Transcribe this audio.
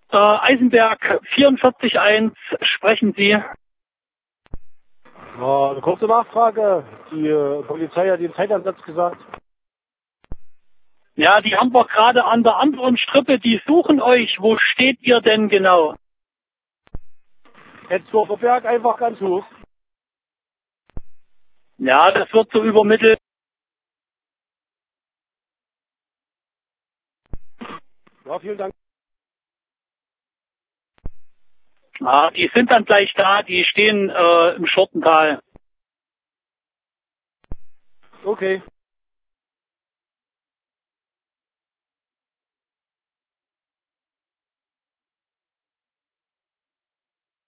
Eisenberg 44.1, sprechen Sie. Eine kurze Nachfrage. Die Polizei hat den Zeitansatz gesagt. Ja, die haben wir gerade an der anderen Strippe, die suchen euch. Wo steht ihr denn genau? Hetzdorfer Berg einfach ganz hoch. Ja, das wird so übermittelt. Ja, vielen Dank. Ja, die sind dann gleich da, die stehen im Schortental. Okay.